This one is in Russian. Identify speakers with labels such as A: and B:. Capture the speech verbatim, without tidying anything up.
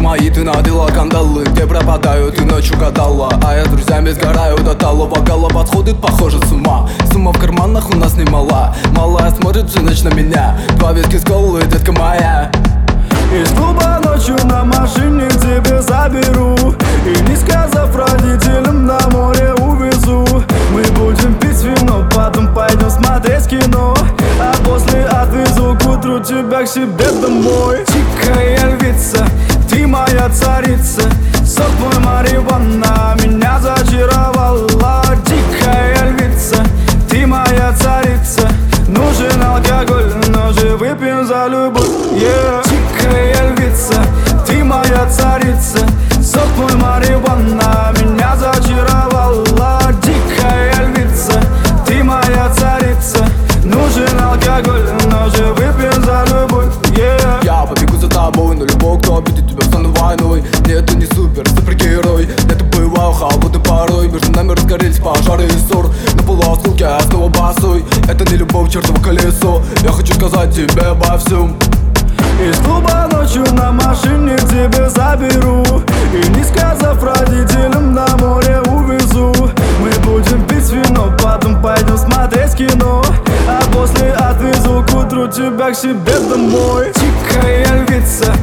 A: мои ты надела кандалы, где пропадаю, ты ночью гадала. А я с друзьями сгораю до талого, голова сходит, похоже, с ума. Сумма в карманах у нас немала, малая смотрит всю ночь на меня. Два виски с колой, детка моя.
B: Из клуба ночью на машине к тебе заберу, и не сказав родителям, на море увезу. Мы будем пить вино, потом пойдем смотреть кино, а после отвезу к утру тебя к себе домой. Тихая львица, ты моя царица, сок твой марихуана меня зачаровала. Тихая львица, ты моя царица, нужен алкоголь, но же выпьем за любовь, yeah. Тихая львица, ты моя царица, сок твой марихуана меня зачаровала. Дикая львица, ты моя царица, нужен алкоголь, но же выпьем за любовь, yeah.
A: Я побегу за тобой, но любой, кто обидит тебя, стану войной. Нет, ты не супер, супергерой, это бываю холодной порой. Между нами разгорелись пожары и ссор, на полуосколке я снова босой. Это не любовь, чертово колесо, я хочу сказать тебе обо всем.
B: Из клуба ночью на машине к тебе заберу, и не сказав родителям, на море увезу. Мы будем пить вино, потом пойдем смотреть кино, а после отвезу к утру тебя к себе домой. Тихая львица,